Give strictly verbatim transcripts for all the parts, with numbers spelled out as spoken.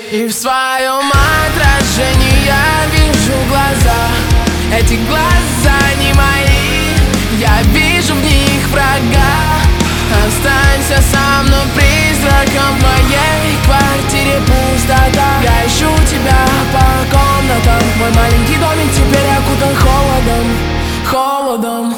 И в своем отражении я вижу глаза. Эти глаза не мои, я вижу в них врага. Останься со мной призраком, в моей квартире пустота. Я ищу тебя по комнатам, мой маленький домик теперь окутан холодом, холодом.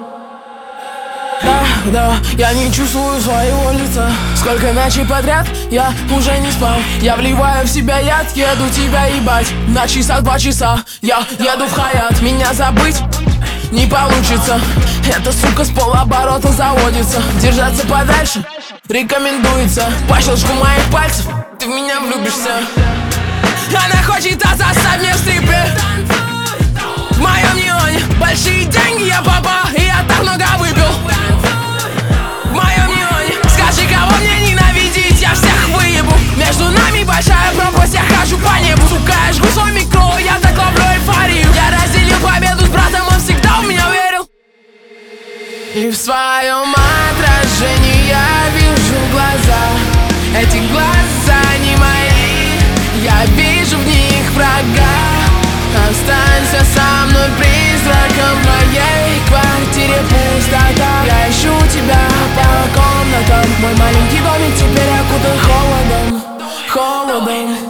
Да, да, я не чувствую своего лица. Сколько ночей подряд я уже не спал. Я вливаю в себя яд, еду тебя ебать. На часах два часа, я еду в Хаят. Меня забыть не получится. Эта сука с полоборота заводится. Держаться подальше рекомендуется. По щелчку моих пальцев ты в меня влюбишься. Она хочет отсосать мне в стрипе. В моем неоне большие деньги, я папа, и я так много выпил. В моем неоне скажи, кого мне ненавидеть, я всех выебу. Между нами большая пропасть, я хожу по небу. Сука, я жгу свой микро, я так ловлю эйфорию. Я разделил победу с братом, он всегда в меня верил. И в своем отражении я вижу глаза. Эти глаза не мои, я вижу в них врага. Останься со мной призраком, в моей квартире пустота. Я ищу тебя по комнатам, мой маленький домик теперь окутан холодом, холодом.